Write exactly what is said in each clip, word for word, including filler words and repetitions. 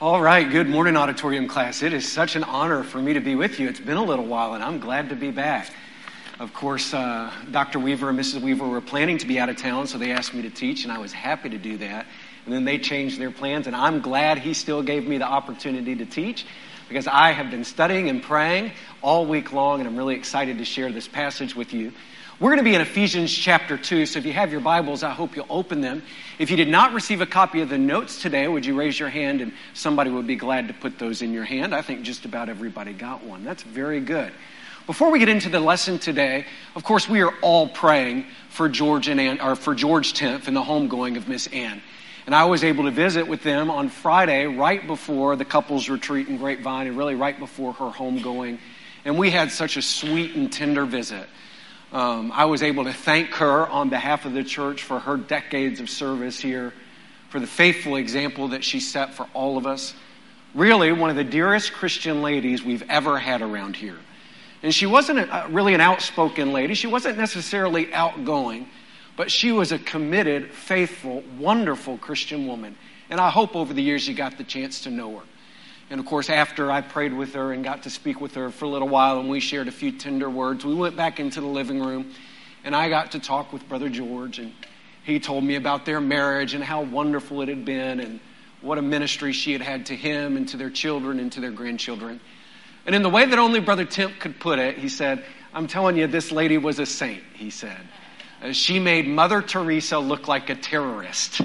All right, good morning, auditorium class. It is such an honor for me to be with you. It's been a little while, and I'm glad to be back. Of course, uh, Doctor Weaver and Missus Weaver were planning to be out of town, so they asked me to teach, and I was happy to do that. And then they changed their plans, and I'm glad he still gave me the opportunity to teach, because I have been studying and praying all week long, and I'm really excited to share this passage with you. We're going to be in Ephesians chapter two, so if you have your Bibles, I hope you'll open them. If you did not receive a copy of the notes today, would you raise your hand and somebody would be glad to put those in your hand? I think just about everybody got one. That's very good. Before we get into the lesson today, of course, we are all praying for George and Ann, or for George tenth and the homegoing of Miss Ann. And I was able to visit with them on Friday, right before the couples retreat in Grapevine, and really right before her homegoing. And we had such a sweet and tender visit. Um, I was able to thank her on behalf of the church for her decades of service here, for the faithful example that she set for all of us. Really, one of the dearest Christian ladies we've ever had around here. And she wasn't a, really an outspoken lady. She wasn't necessarily outgoing, but she was a committed, faithful, wonderful Christian woman. And I hope over the years you got the chance to know her. And of course, after I prayed with her and got to speak with her for a little while and we shared a few tender words, we went back into the living room and I got to talk with Brother George, and he told me about their marriage and how wonderful it had been and what a ministry she had had to him and to their children and to their grandchildren. And in the way that only Brother Tim could put it, he said, "I'm telling you, this lady was a saint," he said. Uh, she made Mother Teresa look like a terrorist.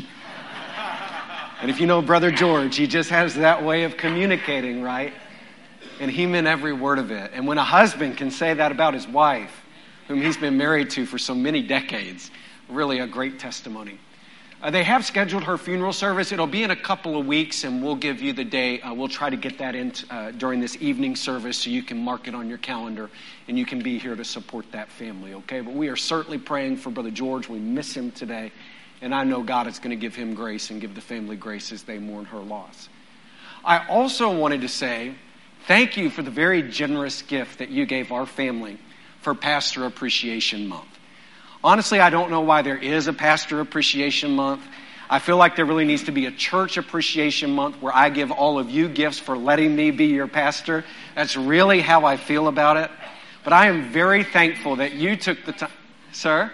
And if you know Brother George, he just has that way of communicating, right? And he meant every word of it. And when a husband can say that about his wife, whom he's been married to for so many decades, really a great testimony. Uh, they have scheduled her funeral service. It'll be in a couple of weeks, and we'll give you the day. Uh, we'll try to get that in uh, during this evening service so you can mark it on your calendar and you can be here to support that family, okay? But we are certainly praying for Brother George. We miss him today. And I know God is going to give him grace and give the family grace as they mourn her loss. I also wanted to say thank you for the very generous gift that you gave our family for Pastor Appreciation Month. Honestly, I don't know why there is a Pastor Appreciation Month. I feel like there really needs to be a Church Appreciation Month where I give all of you gifts for letting me be your pastor. That's really how I feel about it. But I am very thankful that you took the time. Sir?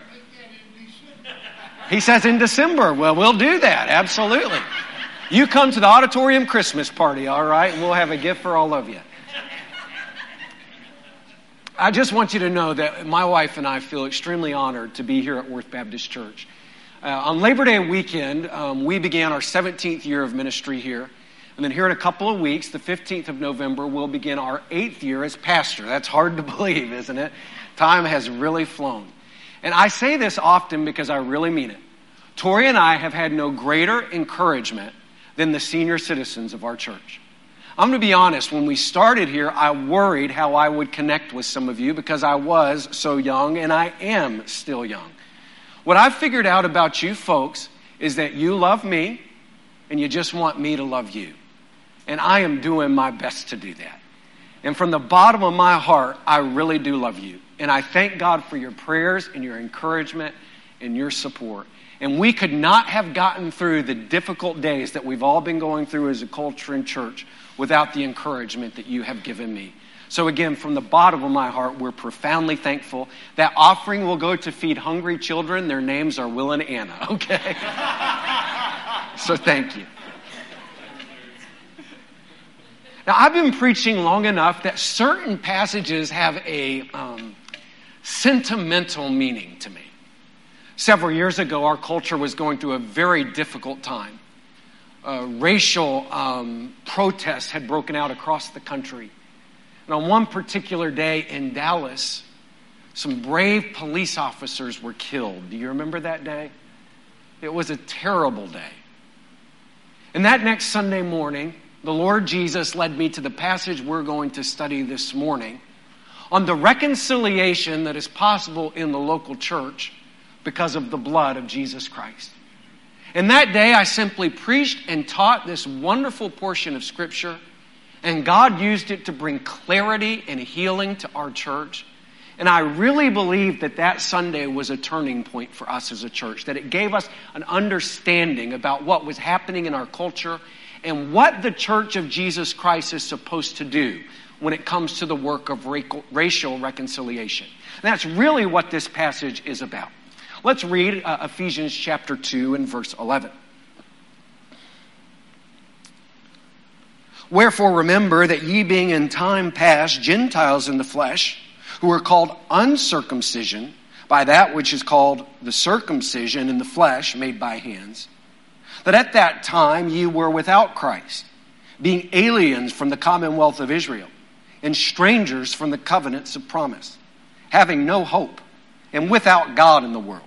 He says in December. Well, we'll do that. Absolutely. You come to the auditorium Christmas party, all right? And we'll have a gift for all of you. I just want you to know that my wife and I feel extremely honored to be here at Worth Baptist Church. Uh, on Labor Day weekend, um, we began our seventeenth year of ministry here. And then here in a couple of weeks, the fifteenth of November, we'll begin our eighth year as pastor. That's hard to believe, isn't it? Time has really flown. And I say this often because I really mean it. Tori and I have had no greater encouragement than the senior citizens of our church. I'm going to be honest, when we started here, I worried how I would connect with some of you because I was so young and I am still young. What I've figured out about you folks is that you love me and you just want me to love you. And I am doing my best to do that. And from the bottom of my heart, I really do love you. And I thank God for your prayers and your encouragement and your support. And we could not have gotten through the difficult days that we've all been going through as a culture and church without the encouragement that you have given me. So again, from the bottom of my heart, we're profoundly thankful. That offering will go to feed hungry children. Their names are Will and Anna, okay? So thank you. Now, I've been preaching long enough that certain passages have a um, sentimental meaning to me. Several years ago, our culture was going through a very difficult time. Uh, racial um, protests had broken out across the country. And on one particular day in Dallas, some brave police officers were killed. Do you remember that day? It was a terrible day. And that next Sunday morning, the Lord Jesus led me to the passage we're going to study this morning on the reconciliation that is possible in the local church because of the blood of Jesus Christ. And that day I simply preached and taught this wonderful portion of Scripture, and God used it to bring clarity and healing to our church. And I really believe that that Sunday was a turning point for us as a church, that it gave us an understanding about what was happening in our culture and what the Church of Jesus Christ is supposed to do when it comes to the work of racial reconciliation. And that's really what this passage is about. Let's read uh, Ephesians chapter two and verse eleven. Wherefore remember that ye being in time past Gentiles in the flesh, who are called uncircumcision, by that which is called the circumcision in the flesh made by hands, that at that time ye were without Christ, being aliens from the commonwealth of Israel, and strangers from the covenants of promise, having no hope, and without God in the world.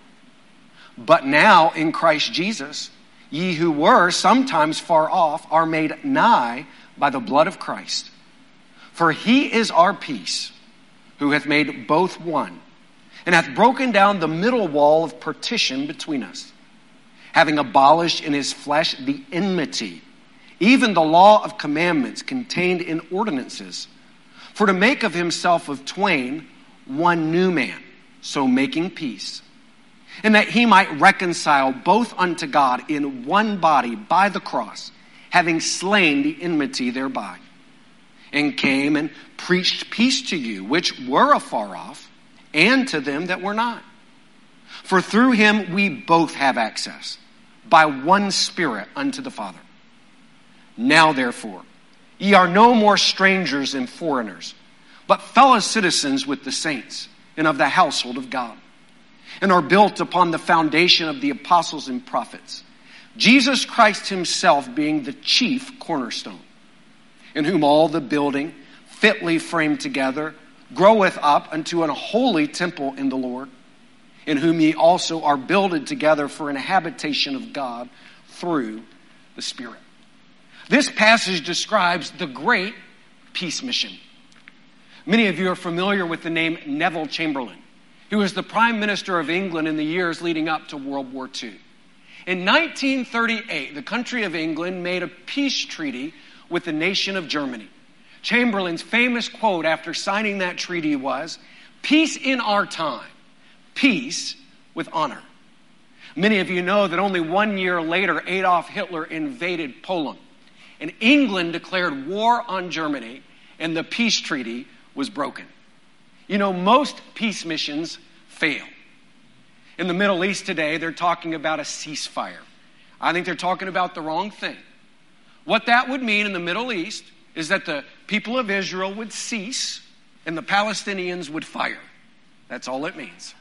But now in Christ Jesus, ye who were sometimes far off are made nigh by the blood of Christ. For he is our peace, who hath made both one, and hath broken down the middle wall of partition between us, having abolished in his flesh the enmity, even the law of commandments contained in ordinances, for to make of himself of twain one new man, so making peace, and that he might reconcile both unto God in one body by the cross, having slain the enmity thereby, and came and preached peace to you, which were afar off, and to them that were not. For through him we both have access, by one Spirit unto the Father. Now therefore, ye are no more strangers and foreigners, but fellow citizens with the saints, and of the household of God, and are built upon the foundation of the apostles and prophets, Jesus Christ himself being the chief cornerstone, in whom all the building, fitly framed together, groweth up unto an holy temple in the Lord, in whom ye also are builded together for an habitation of God through the Spirit. This passage describes the great peace mission. Many of you are familiar with the name Neville Chamberlain, who was the Prime Minister of England in the years leading up to World War Two. In nineteen thirty-eight, the country of England made a peace treaty with the nation of Germany. Chamberlain's famous quote after signing that treaty was, "Peace in our time, peace with honor." Many of you know that only one year later, Adolf Hitler invaded Poland, and England declared war on Germany, and the peace treaty was broken. You know, most peace missions fail. In the Middle East today, they're talking about a ceasefire. I think they're talking about the wrong thing. What that would mean in the Middle East is that the people of Israel would cease and the Palestinians would fire. That's all it means.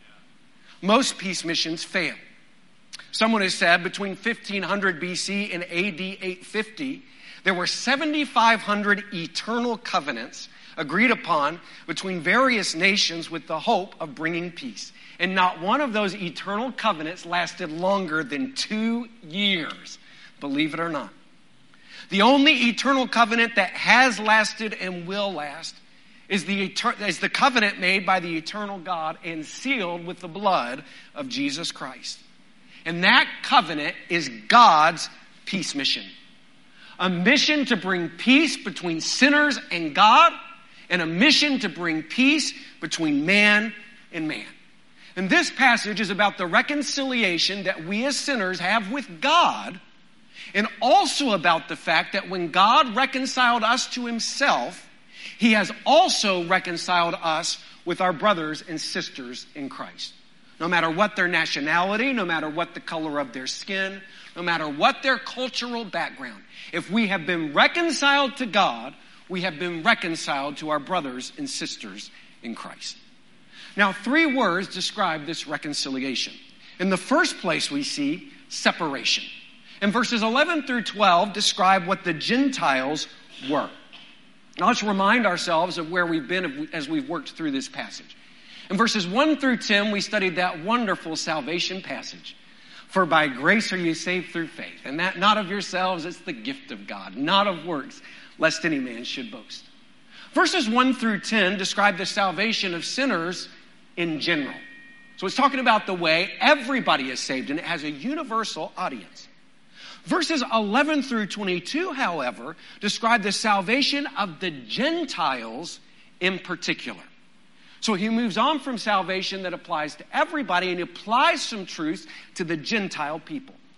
Most peace missions fail. Someone has said between fifteen hundred B C and A D eight fifty, there were seventy-five hundred eternal covenants agreed upon between various nations with the hope of bringing peace. And not one of those eternal covenants lasted longer than two years, believe it or not. The only eternal covenant that has lasted and will last is the, etern- is the covenant made by the eternal God and sealed with the blood of Jesus Christ. And that covenant is God's peace mission. A mission to bring peace between sinners and God, and a mission to bring peace between man and man. And this passage is about the reconciliation that we as sinners have with God, and also about the fact that when God reconciled us to himself, he has also reconciled us with our brothers and sisters in Christ. No matter what their nationality, no matter what the color of their skin, no matter what their cultural background, if we have been reconciled to God, we have been reconciled to our brothers and sisters in Christ. Now, three words describe this reconciliation. In the first place, we see separation. And verses eleven through twelve describe what the Gentiles were. Now, let's remind ourselves of where we've been as we've worked through this passage. In verses one through ten, we studied that wonderful salvation passage. For by grace are you saved through faith, and that not of yourselves, it's the gift of God, not of works, lest any man should boast. Verses one through ten describe the salvation of sinners in general. So it's talking about the way everybody is saved, and it has a universal audience. Verses eleven through twenty-two, however, describe the salvation of the Gentiles in particular. So he moves on from salvation that applies to everybody, and he applies some truths to the Gentile people.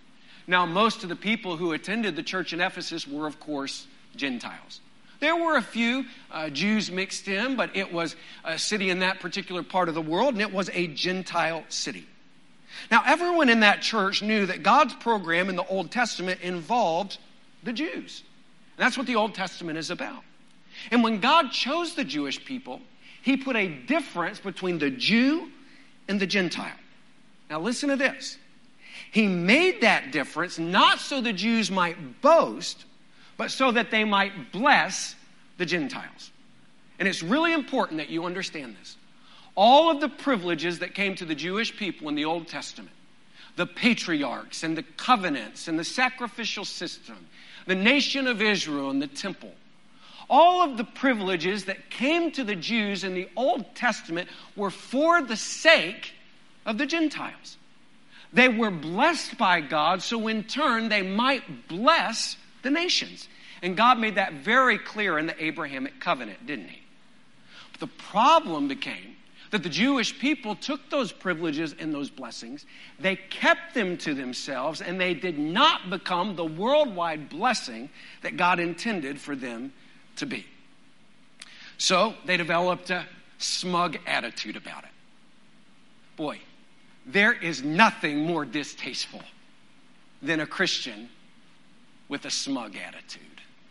Now, most of the people who attended the church in Ephesus were, of course, Gentiles. There were a few uh, Jews mixed in, but it was a city in that particular part of the world, and it was a Gentile city. Now, everyone in that church knew that God's program in the Old Testament involved the Jews. And that's what the Old Testament is about. And when God chose the Jewish people, he put a difference between the Jew and the Gentile. Now, listen to this. He made that difference not so the Jews might boast, but so that they might bless the Gentiles. And it's really important that you understand this. All of the privileges that came to the Jewish people in the Old Testament, the patriarchs and the covenants and the sacrificial system, the nation of Israel and the temple, all of the privileges that came to the Jews in the Old Testament were for the sake of the Gentiles. They were blessed by God, so in turn they might bless the nations. And God made that very clear in the Abrahamic covenant, didn't he? But the problem became that the Jewish people took those privileges and those blessings, they kept them to themselves, and they did not become the worldwide blessing that God intended for them to be. So they developed a smug attitude about it. Boy, there is nothing more distasteful than a Christian with a smug attitude.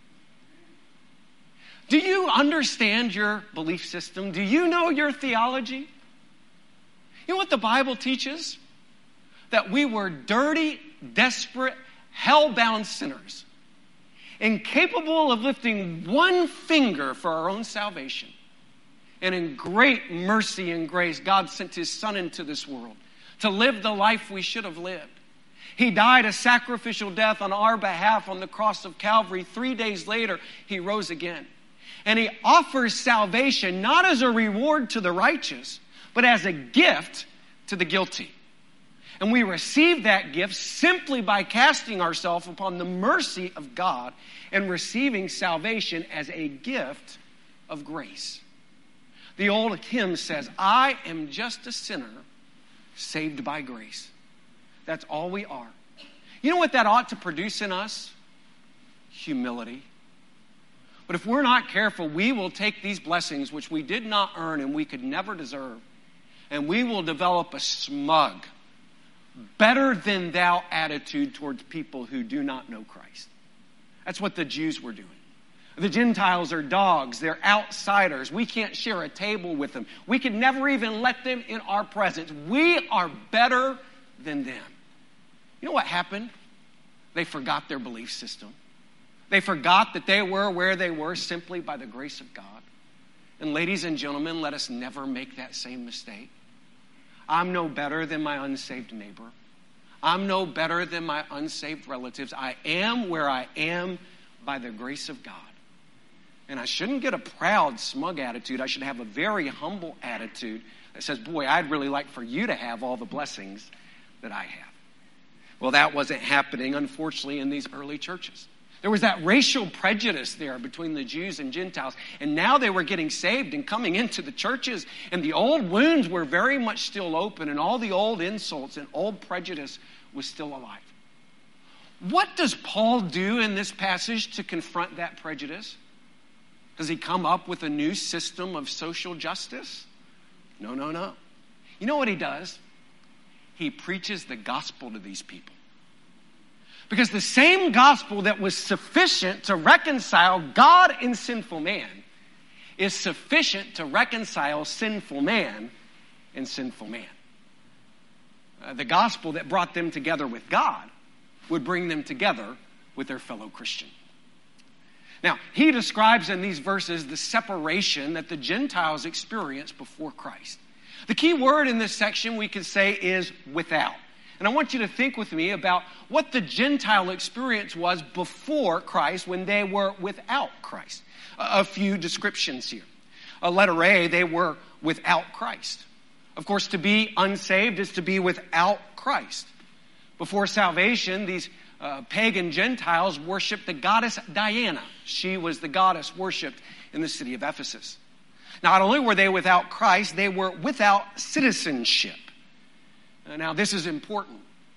Do you understand your belief system? Do you know your theology? You know what the Bible teaches? That we were dirty, desperate, hell-bound sinners, incapable of lifting one finger for our own salvation. And in great mercy and grace, God sent his Son into this world to live the life we should have lived. He died a sacrificial death on our behalf on the cross of Calvary. Three days later, he rose again. And he offers salvation not as a reward to the righteous, but as a gift to the guilty. And we receive that gift simply by casting ourselves upon the mercy of God and receiving salvation as a gift of grace. The old hymn says, I am just a sinner saved by grace. That's all we are. You know what that ought to produce in us? Humility. But if we're not careful, we will take these blessings, which we did not earn and we could never deserve, and we will develop a smug, better than thou attitude towards people who do not know Christ. That's what the Jews were doing. The Gentiles are dogs. They're outsiders. We can't share a table with them. We could never even let them in our presence. We are better than them. You know what happened? They forgot their belief system. They forgot that they were where they were simply by the grace of God. And ladies and gentlemen, let us never make that same mistake. I'm no better than my unsaved neighbor. I'm no better than my unsaved relatives. I am where I am by the grace of God. And I shouldn't get a proud, smug attitude. I should have a very humble attitude that says, boy, I'd really like for you to have all the blessings that I have. Well, that wasn't happening, unfortunately, in these early churches. There was that racial prejudice there between the Jews and Gentiles. And now they were getting saved and coming into the churches. And the old wounds were very much still open. And all the old insults and old prejudice was still alive. What does Paul do in this passage to confront that prejudice? Does he come up with a new system of social justice? No, no, no. You know what he does? He preaches the gospel to these people. Because the same gospel that was sufficient to reconcile God and sinful man is sufficient to reconcile sinful man and sinful man. Uh, the gospel that brought them together with God would bring them together with their fellow Christian. Now, he describes in these verses the separation that the Gentiles experienced before Christ. The key word in this section we could say is without. And I want you to think with me about what the Gentile experience was before Christ when they were without Christ. A, a few descriptions here. A letter A, they were without Christ. Of course, to be unsaved is to be without Christ. Before salvation, these uh, pagan Gentiles worshiped the goddess Diana. She was the goddess worshipped in the city of Ephesus. Not only were they without Christ, they were without citizenship. Now, this is important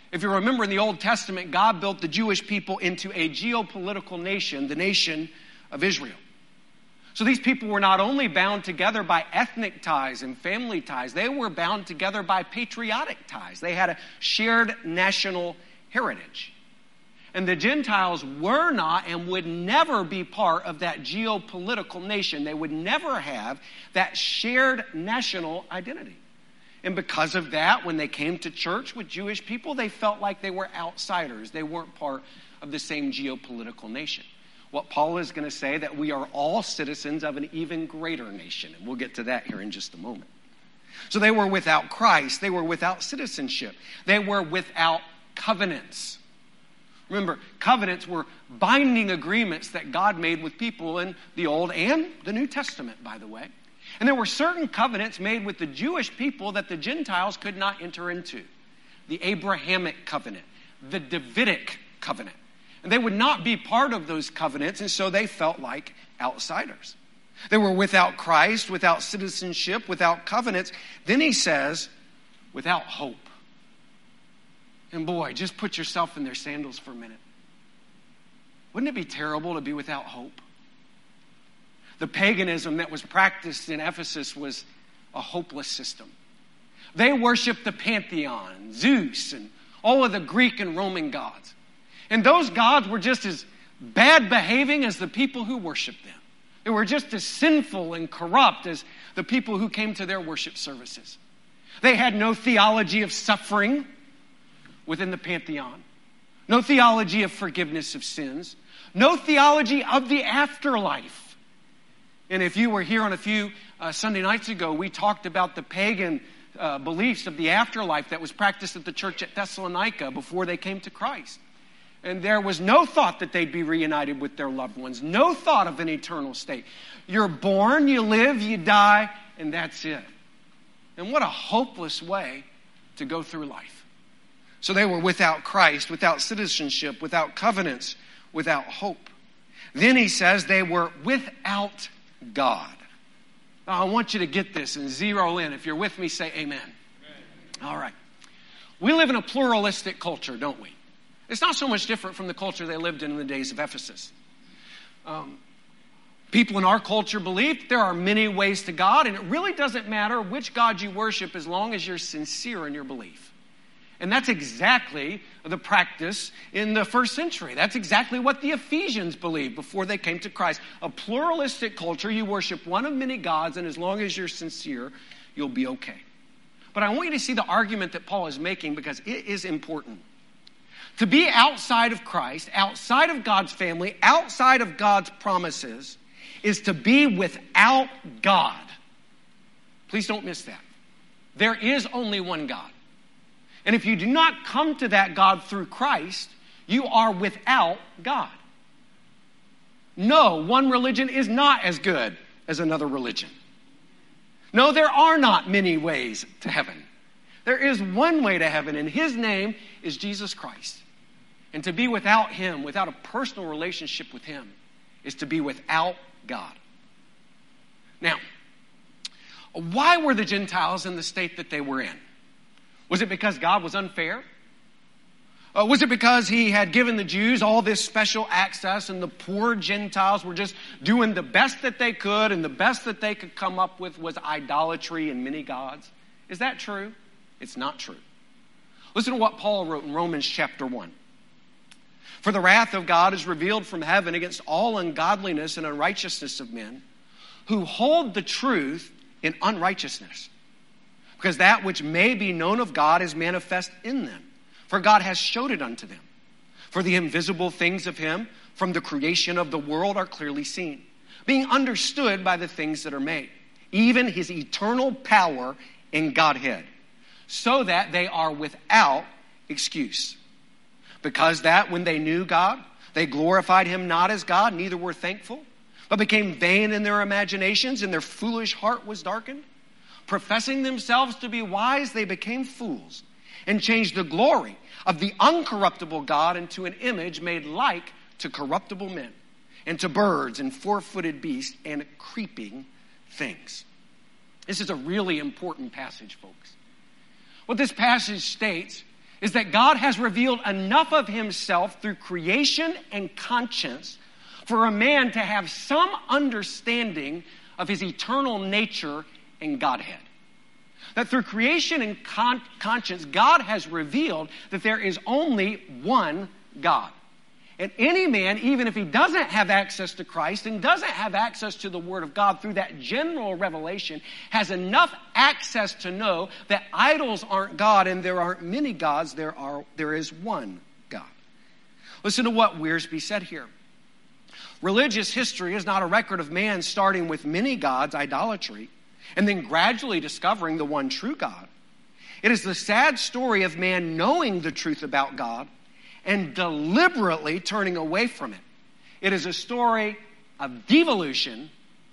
If you remember in the Old Testament, God built the Jewish people into a geopolitical nation, the nation of Israel. So these people were not only bound together by ethnic ties and family ties, they were bound together by patriotic ties. They had a shared national heritage. And the Gentiles were not and would never be part of that geopolitical nation. They would never have that shared national identity. And because of that, when they came to church with Jewish people, they felt like they were outsiders. They weren't part of the same geopolitical nation. What Paul is going to say, that we are all citizens of an even greater nation. And we'll get to that here in just a moment. So they were without Christ. They were without citizenship. They were without covenants. Remember, covenants were binding agreements that God made with people in the Old and the New Testament, by the way. And there were certain covenants made with the Jewish people that the Gentiles could not enter into. The Abrahamic covenant, the Davidic covenant. And they would not be part of those covenants, and so they felt like outsiders. They were without Christ, without citizenship, without covenants. Then he says, without hope. And boy, just put yourself in their sandals for a minute. Wouldn't it be terrible to be without hope? The paganism that was practiced in Ephesus was a hopeless system. They worshiped the pantheon, Zeus, and all of the Greek and Roman gods. And those gods were just as bad behaving as the people who worshiped them. They were just as sinful and corrupt as the people who came to their worship services. They had no theology of suffering within the pantheon. No theology of forgiveness of sins. No theology of the afterlife. And if you were here on a few uh, Sunday nights ago, we talked about the pagan uh, beliefs of the afterlife that was practiced at the church at Thessalonica before they came to Christ. And there was no thought that they'd be reunited with their loved ones. No thought of an eternal state. You're born, you live, you die, and that's it. And what a hopeless way to go through life. So they were without Christ, without citizenship, without covenants, without hope. Then he says they were without God. Now, I want you to get this and zero in. If you're with me, say amen. Amen. All right. We live in a pluralistic culture, don't we? It's not so much different from the culture they lived in in the days of Ephesus. Um, people in our culture believe there are many ways to God, and it really doesn't matter which God you worship as long as you're sincere in your belief. And that's exactly the practice in the first century. That's exactly what the Ephesians believed before they came to Christ. A pluralistic culture, you worship one of many gods, and as long as you're sincere, you'll be okay. But I want you to see the argument that Paul is making because it is important. To be outside of Christ, outside of God's family, outside of God's promises, is to be without God. Please don't miss that. There is only one God. And if you do not come to that God through Christ, you are without God. No, one religion is not as good as another religion. No, there are not many ways to heaven. There is one way to heaven, and his name is Jesus Christ. And to be without him, without a personal relationship with him, is to be without God. Now, why were the Gentiles in the state that they were in? Was it because God was unfair? Uh, was it because he had given the Jews all this special access and the poor Gentiles were just doing the best that they could and the best that they could come up with was idolatry and many gods? Is that true? It's not true. Listen to what Paul wrote in Romans chapter one. For the wrath of God is revealed from heaven against all ungodliness and unrighteousness of men who hold the truth in unrighteousness. Because that which may be known of God is manifest in them. For God has showed it unto them. For the invisible things of him from the creation of the world are clearly seen, being understood by the things that are made, even his eternal power in Godhead, so that they are without excuse. Because that when they knew God, they glorified him not as God, neither were thankful, but became vain in their imaginations, and their foolish heart was darkened. Professing themselves to be wise, they became fools, and changed the glory of the uncorruptible God into an image made like to corruptible men, and to birds and four-footed beasts and creeping things. This is a really important passage, folks. What this passage states is that God has revealed enough of himself through creation and conscience for a man to have some understanding of his eternal nature and Godhead. That through creation and con- conscience, God has revealed that there is only one God. And any man, even if he doesn't have access to Christ and doesn't have access to the Word of God through that general revelation, has enough access to know that idols aren't God and there aren't many gods, there are there is one God. Listen to what Wiersbe said here. Religious history is not a record of man starting with many gods, idolatry, and then gradually discovering the one true God. It is the sad story of man knowing the truth about God and deliberately turning away from it. It is a story of devolution,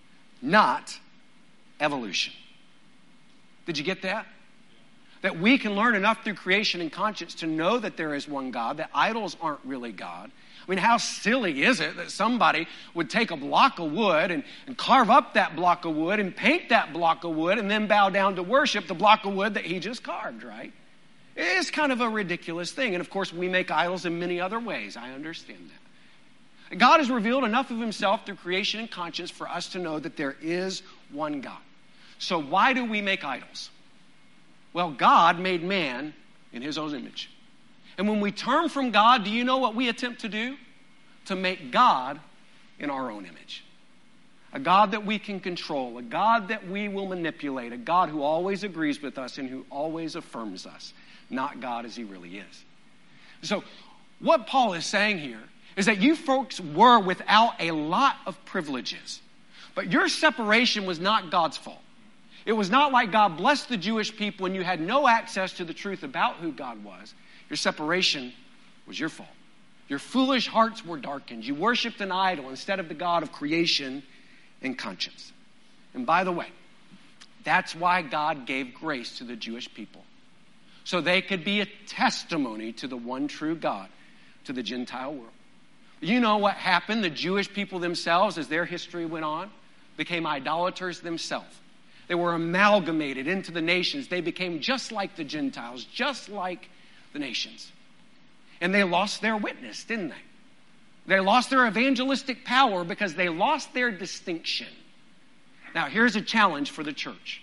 not evolution. Did you get that? That we can learn enough through creation and conscience to know that there is one God, that idols aren't really God. I mean, how silly is it that somebody would take a block of wood and, and carve up that block of wood and paint that block of wood and then bow down to worship the block of wood that he just carved, right? It's kind of a ridiculous thing. And of course, we make idols in many other ways. I understand that. God has revealed enough of himself through creation and conscience for us to know that there is one God. So why do we make idols? Well, God made man in his own image. And when we turn from God, do you know what we attempt to do? To make God in our own image. A God that we can control, a God that we will manipulate, a God who always agrees with us and who always affirms us, not God as he really is. So what Paul is saying here is that you folks were without a lot of privileges, but your separation was not God's fault. It was not like God blessed the Jewish people and you had no access to the truth about who God was. Your separation was your fault. Your foolish hearts were darkened. You worshiped an idol instead of the God of creation and conscience. And by the way, that's why God gave grace to the Jewish people, so they could be a testimony to the one true God to the Gentile world. You know what happened? The Jewish people themselves, as their history went on, became idolaters themselves. They were amalgamated into the nations. They became just like the Gentiles, just like the nations. And they lost their witness, didn't they? They lost their evangelistic power because they lost their distinction. Now, here's a challenge for the church.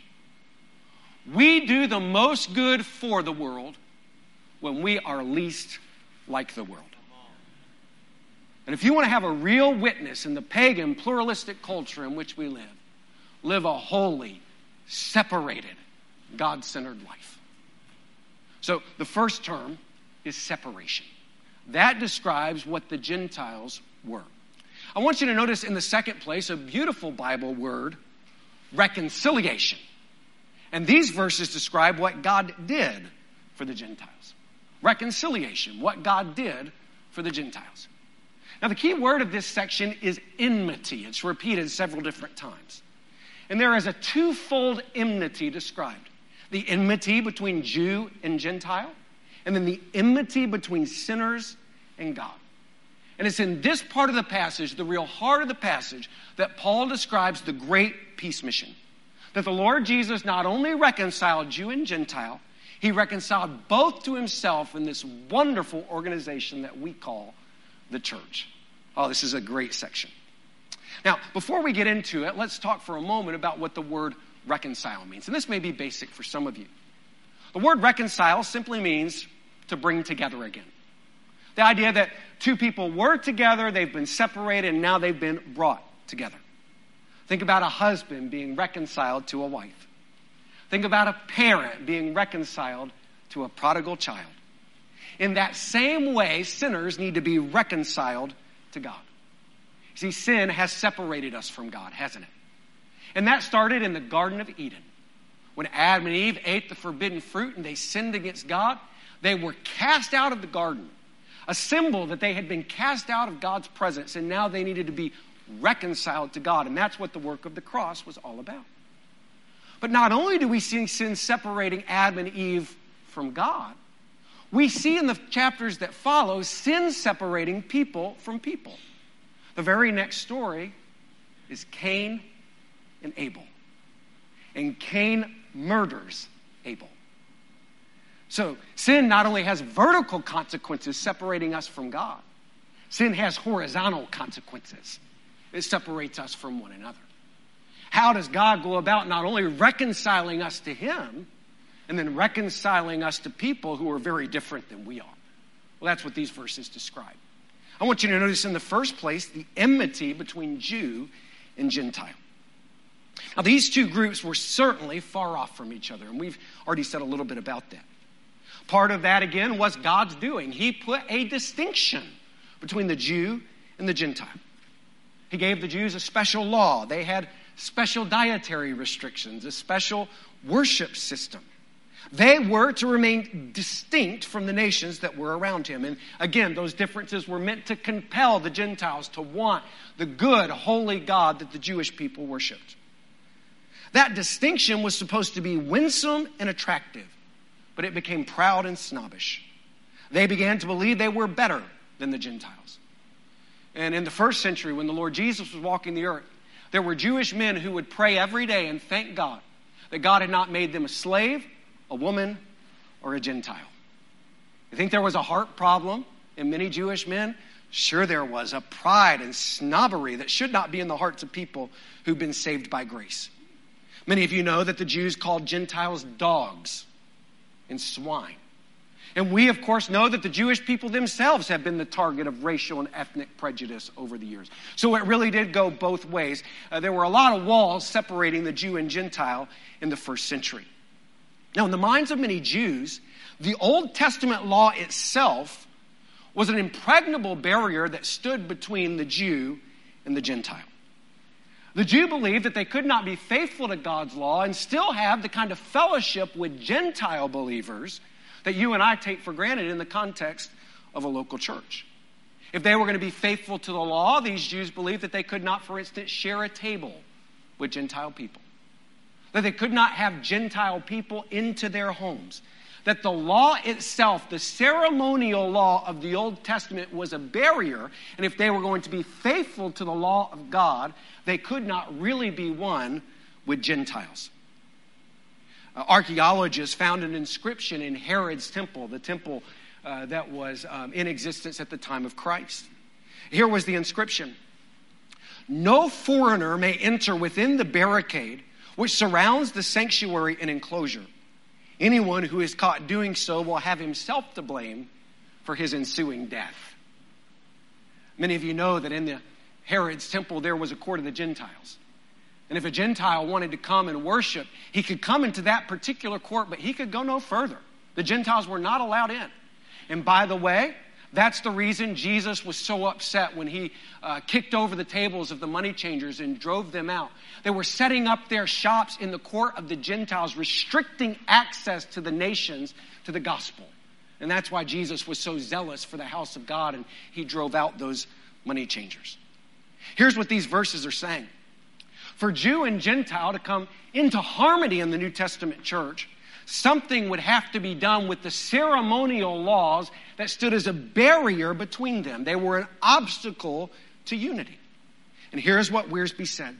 We do the most good for the world when we are least like the world. And if you want to have a real witness in the pagan, pluralistic culture in which we live, live a holy, separated, God-centered life. So the first term is separation. That describes what the Gentiles were. I want you to notice in the second place a beautiful Bible word, reconciliation. And these verses describe what God did for the Gentiles. Reconciliation, what God did for the Gentiles. Now, the key word of this section is enmity. It's repeated several different times. And there is a twofold enmity described. The enmity between Jew and Gentile, and then the enmity between sinners and God. And it's in this part of the passage, the real heart of the passage, that Paul describes the great peace mission. That the Lord Jesus not only reconciled Jew and Gentile, he reconciled both to himself in this wonderful organization that we call the church. Oh, this is a great section. Now, before we get into it, let's talk for a moment about what the word reconcile means. And this may be basic for some of you. The word reconcile simply means to bring together again. The idea that two people were together, they've been separated, and now they've been brought together. Think about a husband being reconciled to a wife. Think about a parent being reconciled to a prodigal child. In that same way, sinners need to be reconciled to God. See, sin has separated us from God, hasn't it? And that started in the Garden of Eden. When Adam and Eve ate the forbidden fruit and they sinned against God, they were cast out of the garden. A symbol that they had been cast out of God's presence, and now they needed to be reconciled to God. And that's what the work of the cross was all about. But not only do we see sin separating Adam and Eve from God, we see in the chapters that follow sin separating people from people. The very next story is Cain and Abel. And Cain murders Abel. So sin not only has vertical consequences separating us from God, sin has horizontal consequences. It separates us from one another. How does God go about not only reconciling us to him, and then reconciling us to people who are very different than we are? Well, that's what these verses describe. I want you to notice in the first place the enmity between Jew and Gentile. Now, these two groups were certainly far off from each other, and we've already said a little bit about that. Part of that, again, was God's doing. He put a distinction between the Jew and the Gentile. He gave the Jews a special law. They had special dietary restrictions, a special worship system. They were to remain distinct from the nations that were around him. And again, those differences were meant to compel the Gentiles to want the good, holy God that the Jewish people worshiped. That distinction was supposed to be winsome and attractive, but it became proud and snobbish. They began to believe they were better than the Gentiles. And in the first century, when the Lord Jesus was walking the earth, there were Jewish men who would pray every day and thank God that God had not made them a slave, a woman, or a Gentile. You think there was a heart problem in many Jewish men? Sure there was. A pride and snobbery that should not be in the hearts of people who've been saved by grace. Many of you know that the Jews called Gentiles dogs and swine. And we, of course, know that the Jewish people themselves have been the target of racial and ethnic prejudice over the years. So it really did go both ways. Uh, there were a lot of walls separating the Jew and Gentile in the first century. Now, in the minds of many Jews, the Old Testament law itself was an impregnable barrier that stood between the Jew and the Gentile. The Jew believed that they could not be faithful to God's law and still have the kind of fellowship with Gentile believers that you and I take for granted in the context of a local church. If they were going to be faithful to the law, these Jews believed that they could not, for instance, share a table with Gentile people. That they could not have Gentile people into their homes. That the law itself, the ceremonial law of the Old Testament, was a barrier. And if they were going to be faithful to the law of God, they could not really be one with Gentiles. Uh, archaeologists found an inscription in Herod's temple, the temple uh, that was um, in existence at the time of Christ. Here was the inscription: "No foreigner may enter within the barricade which surrounds the sanctuary and enclosure. Anyone who is caught doing so will have himself to blame for his ensuing death." Many of you know that in the Herod's temple there was a court of the Gentiles. And if a Gentile wanted to come and worship, he could come into that particular court, but he could go no further. The Gentiles were not allowed in. And by the way, that's the reason Jesus was so upset when he uh, kicked over the tables of the money changers and drove them out. They were setting up their shops in the court of the Gentiles, restricting access to the nations to the gospel. And that's why Jesus was so zealous for the house of God, and he drove out those money changers. Here's what these verses are saying. For Jew and Gentile to come into harmony in the New Testament church, something would have to be done with the ceremonial laws that stood as a barrier between them. They were an obstacle to unity. And here's what Wiersbe said.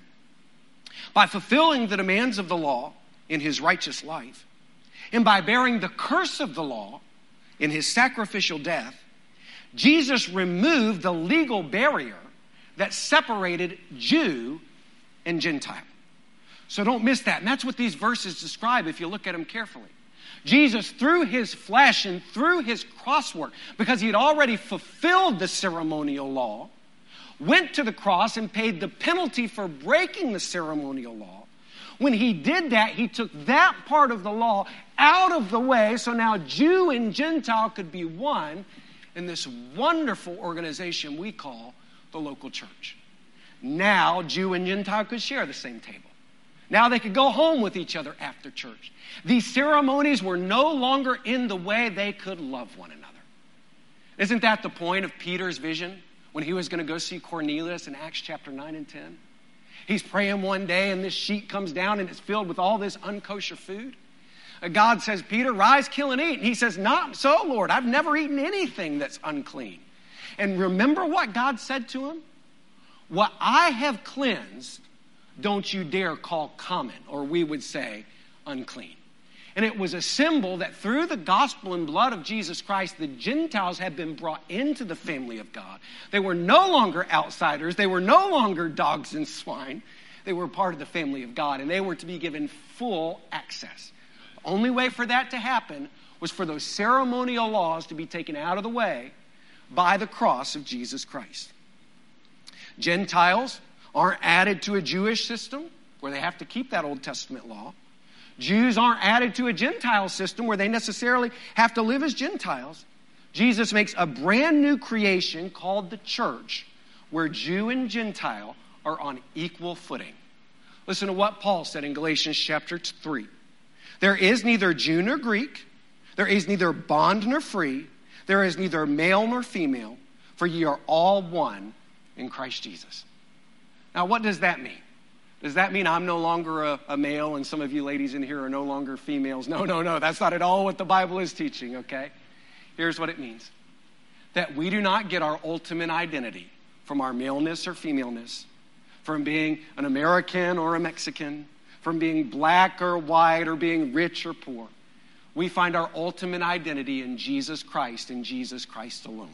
By fulfilling the demands of the law in his righteous life, and by bearing the curse of the law in his sacrificial death, Jesus removed the legal barrier that separated Jew and Gentile. So don't miss that. And that's what these verses describe if you look at them carefully. Jesus, through his flesh and through his cross work, because he had already fulfilled the ceremonial law, went to the cross and paid the penalty for breaking the ceremonial law. When he did that, he took that part of the law out of the way, so now Jew and Gentile could be one in this wonderful organization we call the local church. Now, Jew and Gentile could share the same table. Now they could go home with each other after church. These ceremonies were no longer in the way they could love one another. Isn't that the point of Peter's vision when he was going to go see Cornelius in Acts chapter nine and ten? He's praying one day and this sheet comes down and it's filled with all this unkosher food. God says, Peter, rise, kill, and eat. And he says, not so, Lord. I've never eaten anything that's unclean. And remember what God said to him? What I have cleansed, don't you dare call common, or we would say unclean. And it was a symbol that through the gospel and blood of Jesus Christ, the Gentiles had been brought into the family of God. They were no longer outsiders. They were no longer dogs and swine. They were part of the family of God, and they were to be given full access. The only way for that to happen was for those ceremonial laws to be taken out of the way by the cross of Jesus Christ. Gentiles aren't added to a Jewish system where they have to keep that Old Testament law. Jews aren't added to a Gentile system where they necessarily have to live as Gentiles. Jesus makes a brand new creation called the church, where Jew and Gentile are on equal footing. Listen to what Paul said in Galatians chapter three. There is neither Jew nor Greek. There is neither bond nor free. There is neither male nor female, for ye are all one in Christ Jesus. Now, what does that mean? Does that mean I'm no longer a, a male and some of you ladies in here are no longer females? No, no, no. That's not at all what the Bible is teaching, okay? Here's what it means. That we do not get our ultimate identity from our maleness or femaleness, from being an American or a Mexican, from being black or white or being rich or poor. We find our ultimate identity in Jesus Christ and Jesus Christ alone.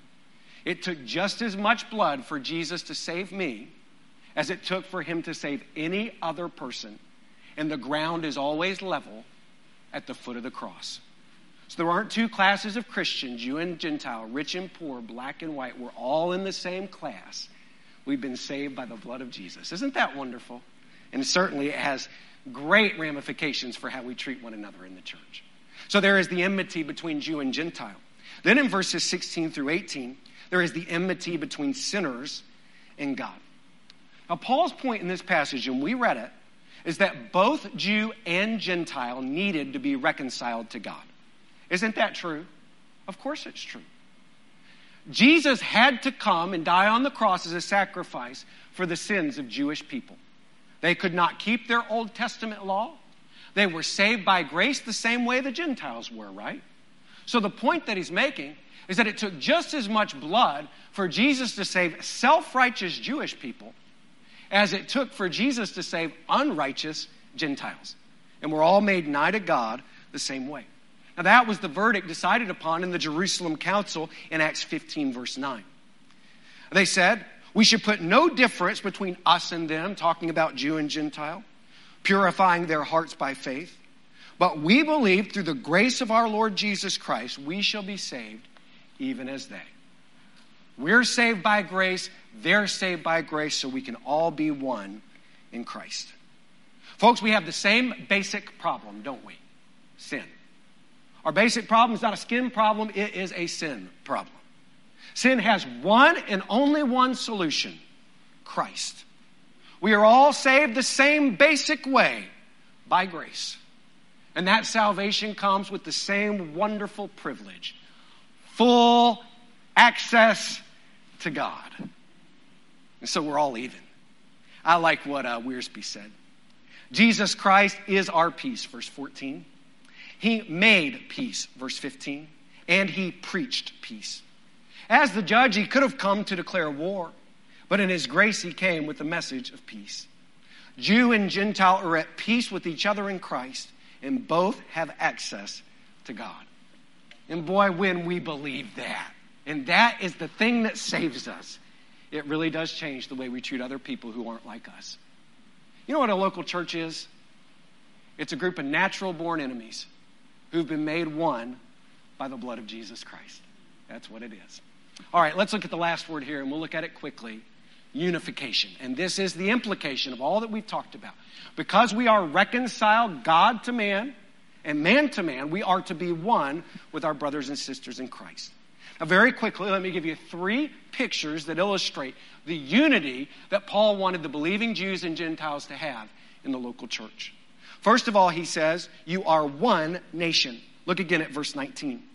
It took just as much blood for Jesus to save me as it took for him to save any other person. And the ground is always level at the foot of the cross. So there aren't two classes of Christian, Jew and Gentile, rich and poor, black and white. We're all in the same class. We've been saved by the blood of Jesus. Isn't that wonderful? And certainly it has great ramifications for how we treat one another in the church. So there is the enmity between Jew and Gentile. Then in verses sixteen through eighteen, there is the enmity between sinners and God. Now, Paul's point in this passage, and we read it, is that both Jew and Gentile needed to be reconciled to God. Isn't that true? Of course it's true. Jesus had to come and die on the cross as a sacrifice for the sins of Jewish people. They could not keep their Old Testament law. They were saved by grace the same way the Gentiles were, right? So the point that he's making is that it took just as much blood for Jesus to save self-righteous Jewish people as it took for Jesus to save unrighteous Gentiles. And we're all made nigh to God the same way. Now that was the verdict decided upon in the Jerusalem Council in Acts fifteen, verse nine. They said, we should put no difference between us and them, talking about Jew and Gentile, purifying their hearts by faith. But we believe through the grace of our Lord Jesus Christ, we shall be saved even as they. We're saved by grace, they're saved by grace, so we can all be one in Christ. Folks, we have the same basic problem, don't we? Sin. Our basic problem is not a skin problem, it is a sin problem. Sin has one and only one solution, Christ. We are all saved the same basic way, by grace. And that salvation comes with the same wonderful privilege, full access to God. And so we're all even. I like what uh, Wiersbe said. Jesus Christ is our peace, verse fourteen. He made peace, verse fifteen. And he preached peace. As the judge, he could have come to declare war, but in his grace he came with the message of peace. Jew and Gentile are at peace with each other in Christ, and both have access to God. And boy, when we believe that, and that is the thing that saves us, it really does change the way we treat other people who aren't like us. You know what a local church is? It's a group of natural-born enemies who've been made one by the blood of Jesus Christ. That's what it is. All right, let's look at the last word here, and we'll look at it quickly. Unification. And this is the implication of all that we've talked about. Because we are reconciled, God to man and man to man, we are to be one with our brothers and sisters in Christ. Now, very quickly, let me give you three pictures that illustrate the unity that Paul wanted the believing Jews and Gentiles to have in the local church. First of all, he says, you are one nation. Look again at verse nineteen.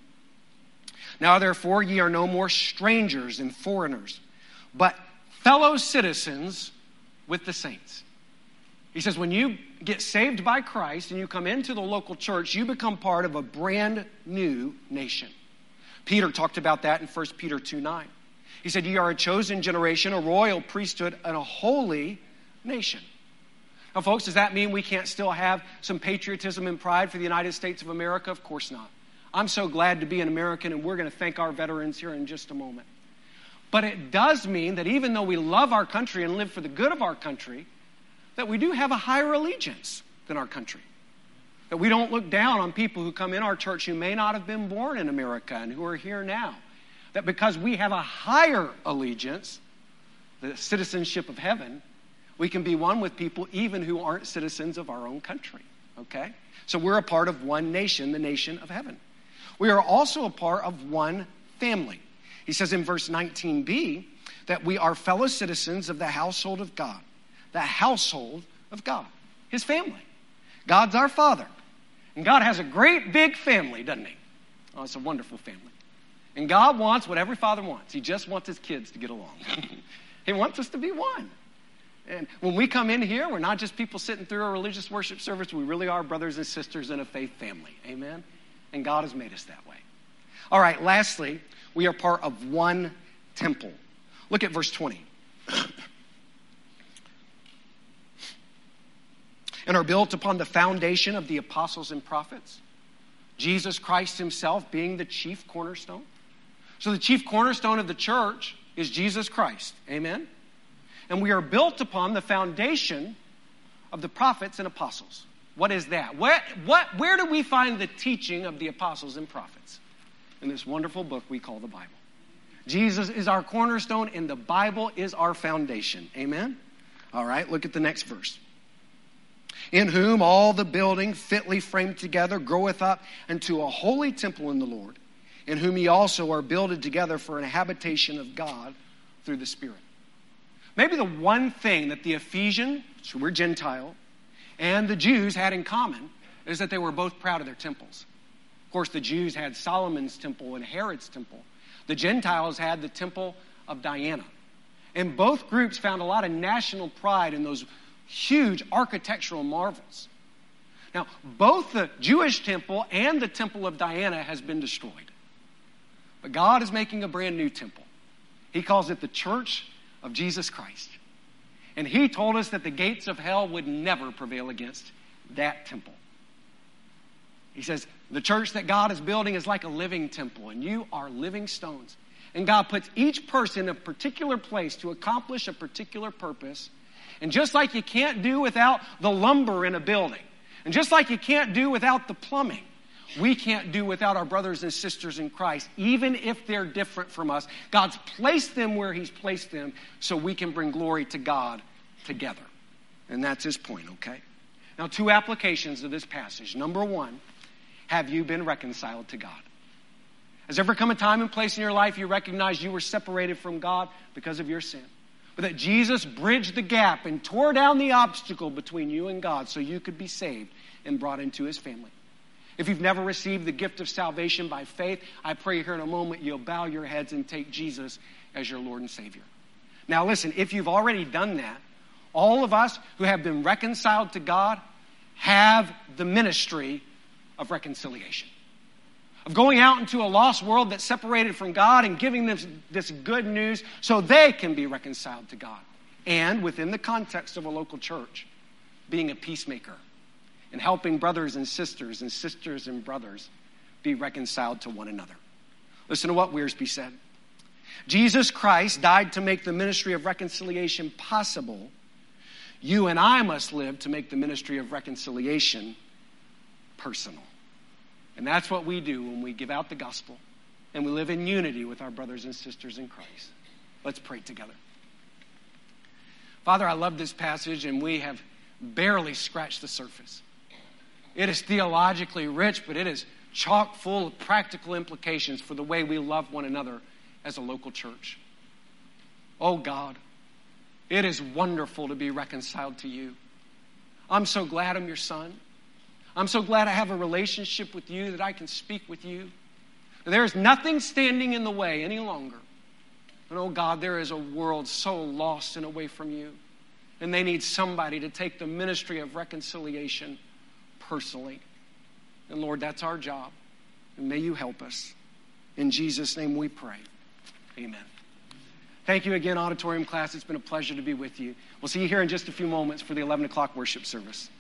Now, therefore, ye are no more strangers and foreigners, but fellow citizens with the saints. He says, when you get saved by Christ and you come into the local church, you become part of a brand new nation. Peter talked about that in First Peter two nine. He said, ye are a chosen generation, a royal priesthood, and a holy nation. Now, folks, does that mean we can't still have some patriotism and pride for the United States of America? Of course not. I'm so glad to be an American, and we're going to thank our veterans here in just a moment. But it does mean that even though we love our country and live for the good of our country, that we do have a higher allegiance than our country. That we don't look down on people who come in our church who may not have been born in America and who are here now. That because we have a higher allegiance, the citizenship of heaven, we can be one with people even who aren't citizens of our own country. Okay? So we're a part of one nation, the nation of heaven. We are also a part of one family. He says in verse nineteen b that we are fellow citizens of the household of God. The household of God. His family. God's our Father. And God has a great big family, doesn't he? Oh, it's a wonderful family. And God wants what every father wants. He just wants his kids to get along. He wants us to be one. And when we come in here, we're not just people sitting through a religious worship service. We really are brothers and sisters in a faith family. Amen? And God has made us that way. All right, lastly, we are part of one temple. Look at verse twenty. And are built upon the foundation of the apostles and prophets, Jesus Christ himself being the chief cornerstone. So the chief cornerstone of the church is Jesus Christ. Amen? And we are built upon the foundation of the prophets and apostles. What is that? What, what, where do we find the teaching of the apostles and prophets? In this wonderful book we call the Bible. Jesus is our cornerstone and the Bible is our foundation. Amen? All right, look at the next verse. In whom all the building fitly framed together groweth up into a holy temple in the Lord, in whom ye also are builded together for an habitation of God through the Spirit. Maybe the one thing that the Ephesians, who were Gentile, and the Jews had in common is that they were both proud of their temples. Of course, the Jews had Solomon's temple and Herod's temple. The Gentiles had the temple of Diana. And both groups found a lot of national pride in those huge architectural marvels. Now, both the Jewish temple and the temple of Diana has been destroyed. But God is making a brand new temple. He calls it the Church of Jesus Christ. And he told us that the gates of hell would never prevail against that temple. He says, the church that God is building is like a living temple, and you are living stones. And God puts each person in a particular place to accomplish a particular purpose. And just like you can't do without the lumber in a building, and just like you can't do without the plumbing, we can't do without our brothers and sisters in Christ, even if they're different from us. God's placed them where he's placed them so we can bring glory to God together. And that's his point, okay? Now, two applications of this passage. Number one, have you been reconciled to God? Has there ever come a time and place in your life you recognize you were separated from God because of your sin? But that Jesus bridged the gap and tore down the obstacle between you and God so you could be saved and brought into his family. If you've never received the gift of salvation by faith, I pray here in a moment you'll bow your heads and take Jesus as your Lord and Savior. Now listen, if you've already done that, all of us who have been reconciled to God have the ministry of reconciliation. Of going out into a lost world that's separated from God and giving them this good news so they can be reconciled to God. And within the context of a local church, being a peacemaker and helping brothers and sisters and sisters and brothers be reconciled to one another. Listen to what Wiersbe said. Jesus Christ died to make the ministry of reconciliation possible. You and I must live to make the ministry of reconciliation personal. And that's what we do when we give out the gospel and we live in unity with our brothers and sisters in Christ. Let's pray together. Father, I love this passage, and we have barely scratched the surface. It is theologically rich, but it is chock full of practical implications for the way we love one another as a local church. Oh God, it is wonderful to be reconciled to you. I'm so glad I'm your son. I'm so glad I have a relationship with you, that I can speak with you. There is nothing standing in the way any longer. And oh God, there is a world so lost and away from you. And they need somebody to take the ministry of reconciliation personally. And Lord, that's our job. And may you help us. In Jesus' name we pray. Amen. Thank you again, auditorium class. It's been a pleasure to be with you. We'll see you here in just a few moments for the eleven o'clock worship service.